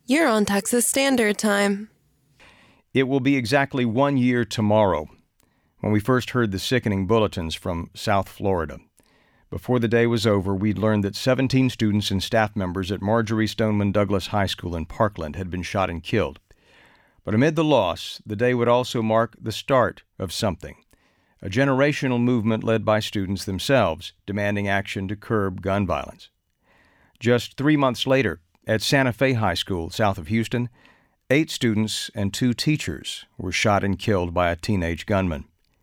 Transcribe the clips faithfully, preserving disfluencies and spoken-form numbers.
You're on Texas Standard Time. It will be exactly one year tomorrow when we first heard the sickening bulletins from South Florida. Before the day was over, we'd learned that seventeen students and staff members at Marjory Stoneman Douglas High School in Parkland had been shot and killed. But amid the loss, the day would also mark the start of something, a generational movement led by students themselves demanding action to curb gun violence. Just three months later, at Santa Fe High School, south of Houston, eight students and two teachers were shot and killed by a teenage gunman.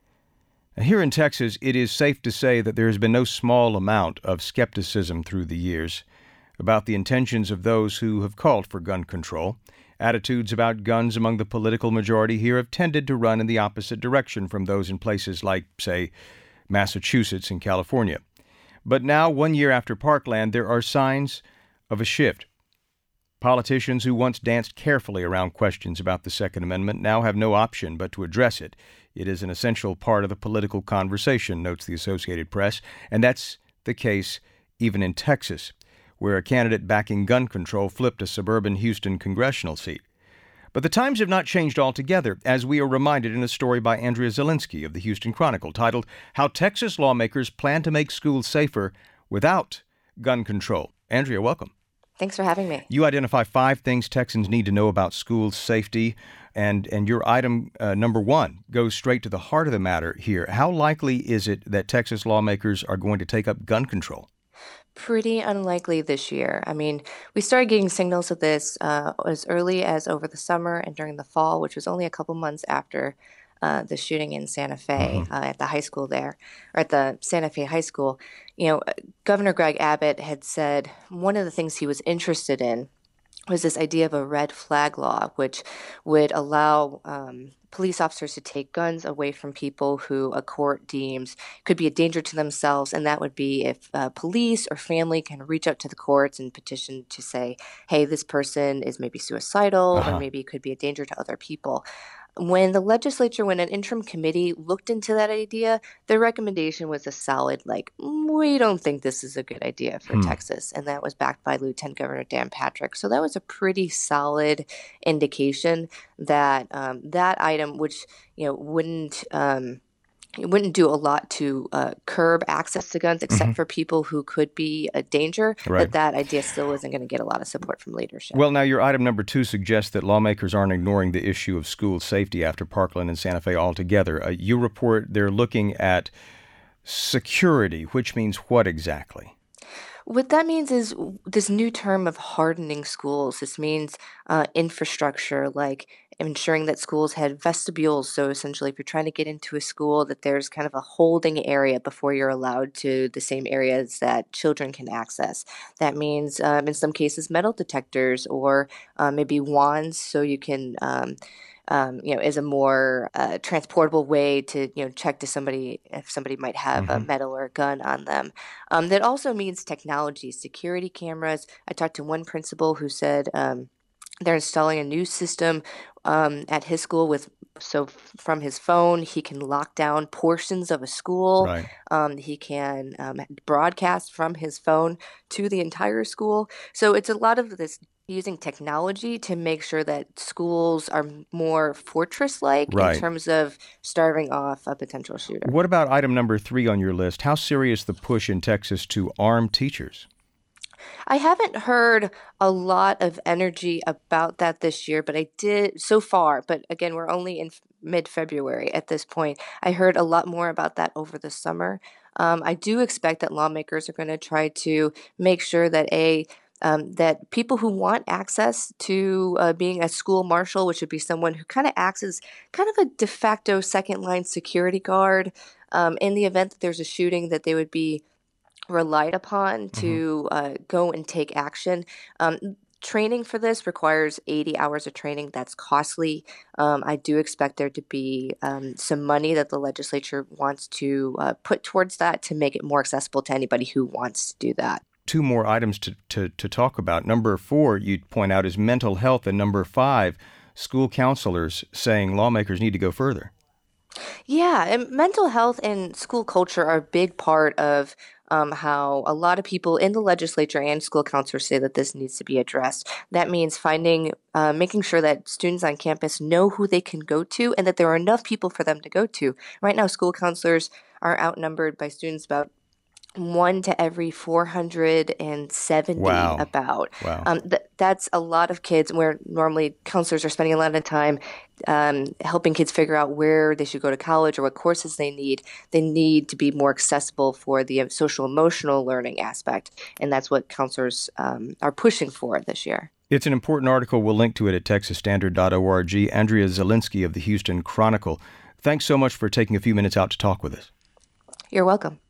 Now, here in Texas, it is safe to say that there has been no small amount of skepticism through the years about the intentions of those who have called for gun control. Attitudes about guns among the political majority here have tended to run in the opposite direction from those in places like, say, Massachusetts and California. But now, one year after Parkland, there are signs of a shift. Politicians who once danced carefully around questions about the Second Amendment now have no option but to address it. It is an essential part of the political conversation, notes the Associated Press, and that's the case even in Texas, where a candidate backing gun control flipped a suburban Houston congressional seat. But the times have not changed altogether, as we are reminded in a story by Andrea Zielinski of the Houston Chronicle titled, How Texas Lawmakers Plan to Make Schools Safer Without Gun Control. Andrea, welcome. Thanks for having me. You identify five things Texans need to know about school safety, and, and your item uh, number one goes straight to the heart of the matter here. How likely is it that Texas lawmakers are going to take up gun control? Pretty unlikely this year. I mean, we started getting signals of this uh, as early as over the summer and during the fall, which was only a couple months after uh, the shooting in Santa Fe mm-hmm. uh, at the high school there, or at the Santa Fe High School. You know, Governor Greg Abbott had said one of the things he was interested in was this idea of a red flag law, which would allow um, police officers to take guns away from people who a court deems could be a danger to themselves. And that would be if uh, police or family can reach out to the courts and petition to say, hey, this person is maybe suicidal uh-huh. or maybe could be a danger to other people. When the legislature, when an interim committee looked into that idea, their recommendation was a solid, like, we don't think this is a good idea for hmm. Texas. And that was backed by Lieutenant Governor Dan Patrick. So that was a pretty solid indication that um, that item, which, you know, wouldn't um, it wouldn't do a lot to uh, curb access to guns, except mm-hmm. for people who could be a danger, right. that that idea still isn't going to get a lot of support from leadership. Well, now your item number two suggests that lawmakers aren't ignoring the issue of school safety after Parkland and Santa Fe altogether. Uh, you report they're looking at security, which means what exactly? What that means is this new term of hardening schools. This means uh, infrastructure, like ensuring that schools had vestibules. So essentially, if you're trying to get into a school, that there's kind of a holding area before you're allowed to the same areas that children can access. That means, um, in some cases, metal detectors or uh, maybe wands, so you can um, Um, you know, is a more uh, transportable way to, you know, check to somebody if somebody might have mm-hmm. a metal or a gun on them. Um, that also means technology, security cameras. I talked to one principal who said um, they're installing a new system um, at his school with. So from his phone, he can lock down portions of a school. Right. Um, he can um, broadcast from his phone to the entire school. So it's a lot of this using technology to make sure that schools are more fortress-like right. in terms of starving off a potential shooter. What about item number three on your list? How serious the push in Texas to arm teachers? I haven't heard a lot of energy about that this year, but I did so far. But again, we're only in mid-February at this point. I heard a lot more about that over the summer. Um, I do expect that lawmakers are going to try to make sure that a Um, that people who want access to uh, being a school marshal, which would be someone who kind of acts as kind of a de facto second line security guard um, in the event that there's a shooting, that they would be relied upon to mm-hmm. uh, go and take action. Um, training for this requires eighty hours of training. That's costly. Um, I do expect there to be um, some money that the legislature wants to uh, put towards that to make it more accessible to anybody who wants to do that. Two more items to, to, to talk about. Number four, you'd point out, is mental health. And number five, school counselors saying lawmakers need to go further. Yeah, and mental health and school culture are a big part of um, how a lot of people in the legislature and school counselors say that this needs to be addressed. That means finding, uh, making sure that students on campus know who they can go to and that there are enough people for them to go to. Right now, school counselors are outnumbered by students about one to every four hundred seventy. Wow. About. Wow. Um, th- that's a lot of kids where normally counselors are spending a lot of time um, helping kids figure out where they should go to college or what courses they need. They need to be more accessible for the social emotional learning aspect, and that's what counselors um, are pushing for this year. It's an important article. We'll link to it at texas standard dot org. Andrea Zielinski of the Houston Chronicle, thanks so much for taking a few minutes out to talk with us. You're welcome.